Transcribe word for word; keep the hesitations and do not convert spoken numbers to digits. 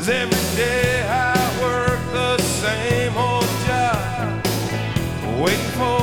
every day I work the same old job, waiting for